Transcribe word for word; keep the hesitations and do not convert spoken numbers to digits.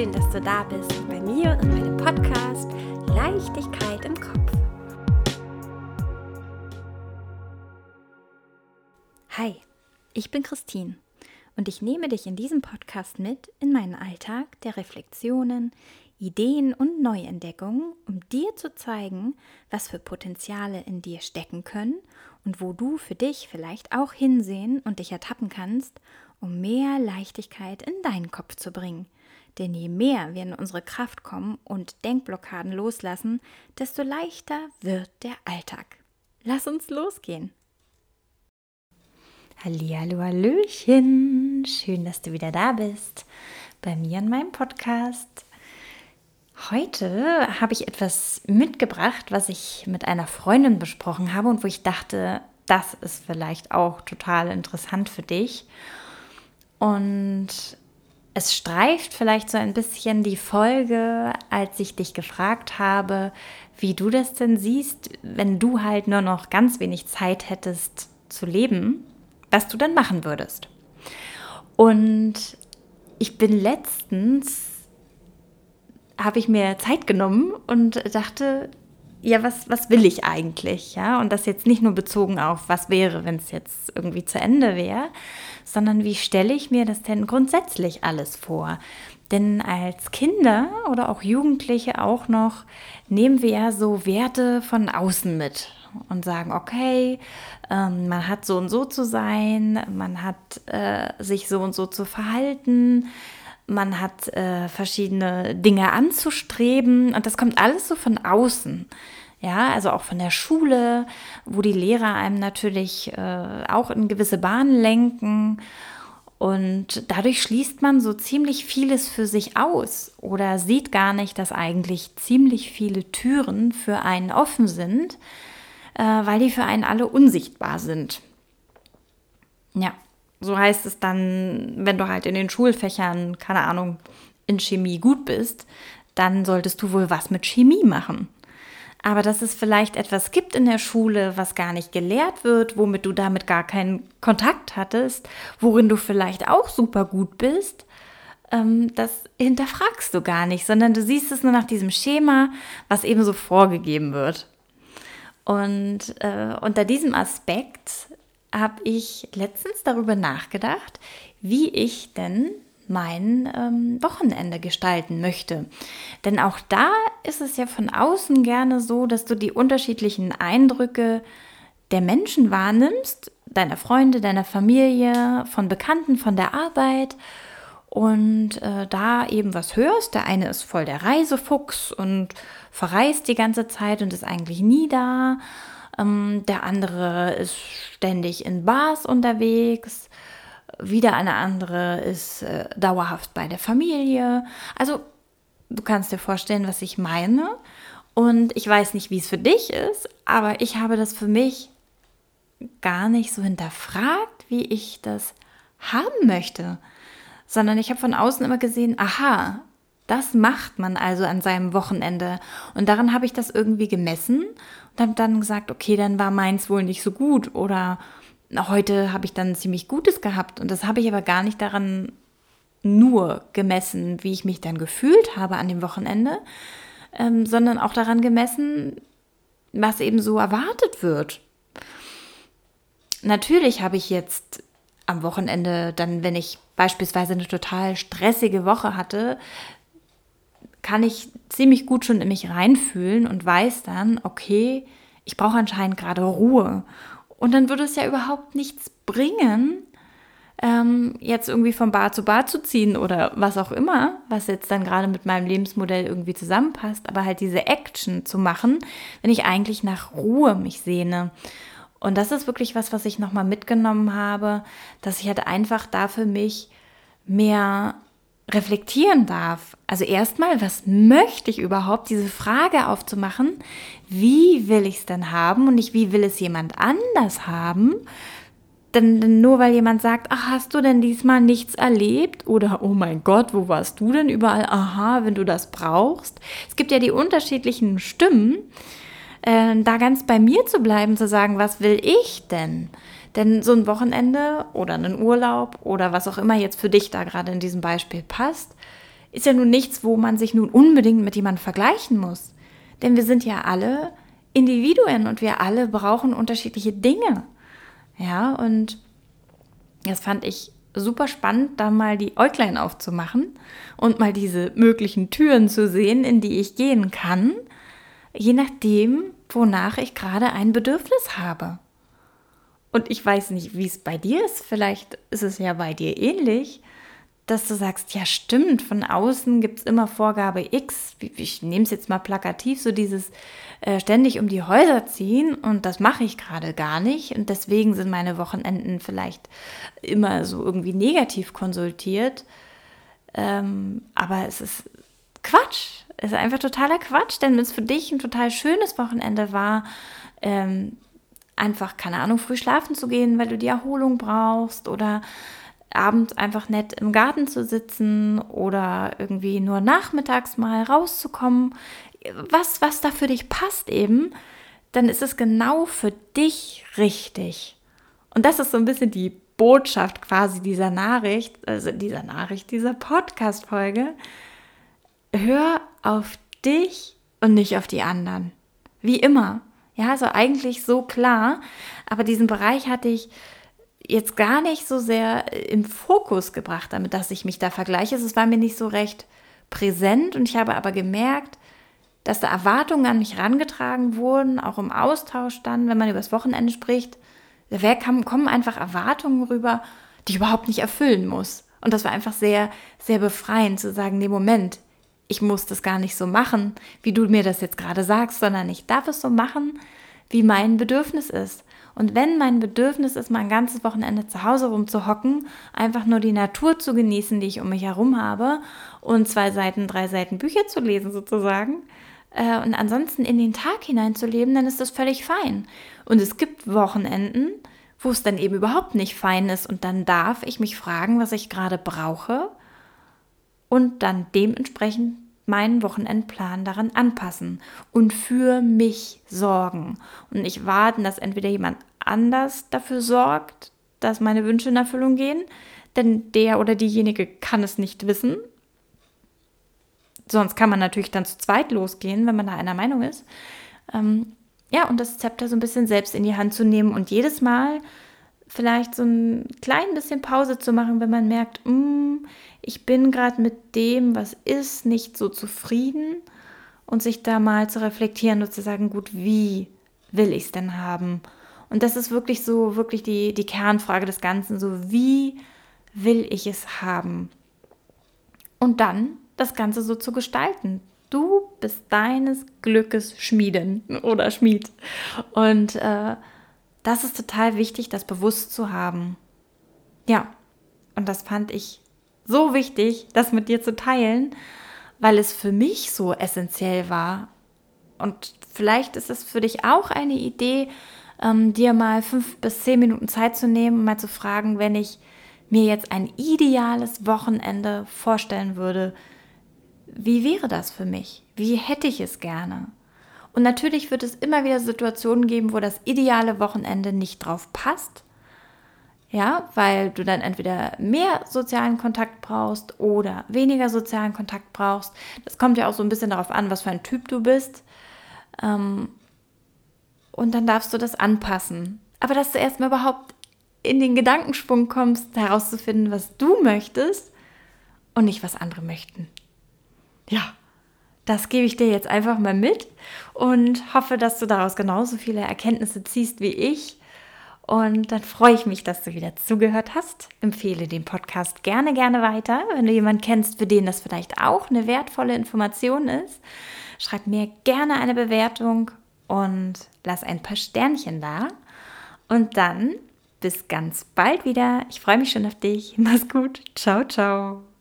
schön, dass du da bist bei mir und meinem Podcast Leichtigkeit im Kopf. Hi, ich bin Christine und ich nehme dich in diesem Podcast mit in meinen Alltag der Reflexionen, Ideen und Neuentdeckungen, um dir zu zeigen, was für Potenziale in dir stecken können und wo du für dich vielleicht auch hinsehen und dich ertappen kannst, um mehr Leichtigkeit in deinen Kopf zu bringen. Denn je mehr wir in unsere Kraft kommen und Denkblockaden loslassen, desto leichter wird der Alltag. Lass uns losgehen. Hallihallo, hallöchen, schön, dass du wieder da bist bei mir in meinem Podcast. Heute habe ich etwas mitgebracht, was ich mit einer Freundin besprochen habe und wo ich dachte, das ist vielleicht auch total interessant für dich. Und es streift vielleicht so ein bisschen die Folge, als ich dich gefragt habe, wie du das denn siehst, wenn du halt nur noch ganz wenig Zeit hättest zu leben, was du dann machen würdest. Und ich bin letztens, habe ich mir Zeit genommen und dachte, ja, was, was will ich eigentlich? Ja? Und das jetzt nicht nur bezogen auf, was wäre, wenn es jetzt irgendwie zu Ende wäre, sondern wie stelle ich mir das denn grundsätzlich alles vor? Denn als Kinder oder auch Jugendliche auch noch, nehmen wir ja so Werte von außen mit und sagen, okay, ähm, man hat so und so zu sein, man hat äh, sich so und so zu verhalten, man hat äh, verschiedene Dinge anzustreben und das kommt alles so von außen. Ja, also auch von der Schule, wo die Lehrer einem natürlich äh, auch in gewisse Bahnen lenken und dadurch schließt man so ziemlich vieles für sich aus oder sieht gar nicht, dass eigentlich ziemlich viele Türen für einen offen sind, äh, weil die für einen alle unsichtbar sind. Ja, so heißt es dann, wenn du halt in den Schulfächern, keine Ahnung, in Chemie gut bist, dann solltest du wohl was mit Chemie machen. Aber dass es vielleicht etwas gibt in der Schule, was gar nicht gelehrt wird, womit du damit gar keinen Kontakt hattest, worin du vielleicht auch super gut bist, ähm, das hinterfragst du gar nicht, sondern du siehst es nur nach diesem Schema, was eben so vorgegeben wird. Und äh, unter diesem Aspekt habe ich letztens darüber nachgedacht, wie ich denn mein ähm, Wochenende gestalten möchte. Denn auch da ist es ja von außen gerne so, dass du die unterschiedlichen Eindrücke der Menschen wahrnimmst, deiner Freunde, deiner Familie, von Bekannten, von der Arbeit und äh, da eben was hörst. Der eine ist voll der Reisefuchs und verreist die ganze Zeit und ist eigentlich nie da. Ähm, der andere ist ständig in Bars unterwegs. Wieder eine andere ist äh, dauerhaft bei der Familie. Also du kannst dir vorstellen, was ich meine. Und ich weiß nicht, wie es für dich ist, aber ich habe das für mich gar nicht so hinterfragt, wie ich das haben möchte. Sondern ich habe von außen immer gesehen, aha, das macht man also an seinem Wochenende. Und daran habe ich das irgendwie gemessen und habe dann gesagt, okay, dann war meins wohl nicht so gut oder heute habe ich dann ziemlich Gutes gehabt und das habe ich aber gar nicht daran nur gemessen, wie ich mich dann gefühlt habe an dem Wochenende, ähm, sondern auch daran gemessen, was eben so erwartet wird. Natürlich habe ich jetzt am Wochenende dann, wenn ich beispielsweise eine total stressige Woche hatte, kann ich ziemlich gut schon in mich reinfühlen und weiß dann, okay, ich brauche anscheinend gerade Ruhe. Und dann würde es ja überhaupt nichts bringen, ähm, jetzt irgendwie von Bar zu Bar zu ziehen oder was auch immer, was jetzt dann gerade mit meinem Lebensmodell irgendwie zusammenpasst, aber halt diese Action zu machen, wenn ich eigentlich nach Ruhe mich sehne. Und das ist wirklich was, was ich nochmal mitgenommen habe, dass ich halt einfach da für mich mehr reflektieren darf. Also erstmal, was möchte ich überhaupt, diese Frage aufzumachen, wie will ich es denn haben und nicht, wie will es jemand anders haben? Denn, denn nur weil jemand sagt, ach, hast du denn diesmal nichts erlebt? Oder, oh mein Gott, wo warst du denn überall? Aha, wenn du das brauchst. Es gibt ja die unterschiedlichen Stimmen, äh, da ganz bei mir zu bleiben, zu sagen, was will ich denn? Denn so ein Wochenende oder einen Urlaub oder was auch immer jetzt für dich da gerade in diesem Beispiel passt, ist ja nun nichts, wo man sich nun unbedingt mit jemandem vergleichen muss. Denn wir sind ja alle Individuen und wir alle brauchen unterschiedliche Dinge. Ja, und das fand ich super spannend, da mal die Äuglein aufzumachen und mal diese möglichen Türen zu sehen, in die ich gehen kann, je nachdem, wonach ich gerade ein Bedürfnis habe. Und ich weiß nicht, wie es bei dir ist, vielleicht ist es ja bei dir ähnlich, dass du sagst, ja stimmt, von außen gibt es immer Vorgabe X, ich nehme es jetzt mal plakativ, so dieses äh, ständig um die Häuser ziehen und das mache ich gerade gar nicht und deswegen sind meine Wochenenden vielleicht immer so irgendwie negativ konsultiert, ähm, aber es ist Quatsch, es ist einfach totaler Quatsch, denn wenn es für dich ein total schönes Wochenende war, ähm, einfach, keine Ahnung, früh schlafen zu gehen, weil du die Erholung brauchst oder abends einfach nett im Garten zu sitzen oder irgendwie nur nachmittags mal rauszukommen, was, was da für dich passt eben, dann ist es genau für dich richtig. Und das ist so ein bisschen die Botschaft quasi dieser Nachricht, also dieser Nachricht, dieser Podcast-Folge. Hör auf dich und nicht auf die anderen. Wie immer. Ja, also eigentlich so klar, aber diesen Bereich hatte ich jetzt gar nicht so sehr im Fokus gebracht, damit dass ich mich da vergleiche. Es war mir nicht so recht präsent und ich habe aber gemerkt, dass da Erwartungen an mich herangetragen wurden, auch im Austausch dann, wenn man über das Wochenende spricht. Da kommen einfach Erwartungen rüber, die ich überhaupt nicht erfüllen muss. Und das war einfach sehr, sehr befreiend zu sagen, nee, Moment, ich muss das gar nicht so machen, wie du mir das jetzt gerade sagst, sondern ich darf es so machen, wie mein Bedürfnis ist. Und wenn mein Bedürfnis ist, mal ein ganzes Wochenende zu Hause rumzuhocken, einfach nur die Natur zu genießen, die ich um mich herum habe und zwei Seiten, drei Seiten Bücher zu lesen sozusagen äh, und ansonsten in den Tag hineinzuleben, dann ist das völlig fein. Und es gibt Wochenenden, wo es dann eben überhaupt nicht fein ist und dann darf ich mich fragen, was ich gerade brauche und dann dementsprechend meinen Wochenendplan daran anpassen und für mich sorgen und nicht warten, dass entweder jemand anders dafür sorgt, dass meine Wünsche in Erfüllung gehen, denn der oder diejenige kann es nicht wissen. Sonst kann man natürlich dann zu zweit losgehen, wenn man da einer Meinung ist. Ähm, ja, und das Zepter so ein bisschen selbst in die Hand zu nehmen und jedes Mal vielleicht so ein klein bisschen Pause zu machen, wenn man merkt, mm, ich bin gerade mit dem, was ist, nicht so zufrieden und sich da mal zu reflektieren und zu sagen, gut, wie will ich es denn haben? Und das ist wirklich so, wirklich die, die Kernfrage des Ganzen, so wie will ich es haben? Und dann das Ganze so zu gestalten. Du bist deines Glückes Schmiedin oder Schmied. Und äh, das ist total wichtig, das bewusst zu haben. Ja, und das fand ich so wichtig, das mit dir zu teilen, weil es für mich so essentiell war. Und vielleicht ist es für dich auch eine Idee, ähm, dir mal fünf bis zehn Minuten Zeit zu nehmen, um mal zu fragen, wenn ich mir jetzt ein ideales Wochenende vorstellen würde, wie wäre das für mich? Wie hätte ich es gerne? Und natürlich wird es immer wieder Situationen geben, wo das ideale Wochenende nicht drauf passt. Ja, weil du dann entweder mehr sozialen Kontakt brauchst oder weniger sozialen Kontakt brauchst. Das kommt ja auch so ein bisschen darauf an, was für ein Typ du bist. Und dann darfst du das anpassen. Aber dass du erstmal überhaupt in den Gedankensprung kommst, herauszufinden, was du möchtest und nicht, was andere möchten. Ja. Das gebe ich dir jetzt einfach mal mit und hoffe, dass du daraus genauso viele Erkenntnisse ziehst wie ich. Und dann freue ich mich, dass du wieder zugehört hast. Empfehle den Podcast gerne, gerne weiter. Wenn du jemanden kennst, für den das vielleicht auch eine wertvolle Information ist, schreib mir gerne eine Bewertung und lass ein paar Sternchen da. Und dann bis ganz bald wieder. Ich freue mich schon auf dich. Mach's gut. Ciao, ciao.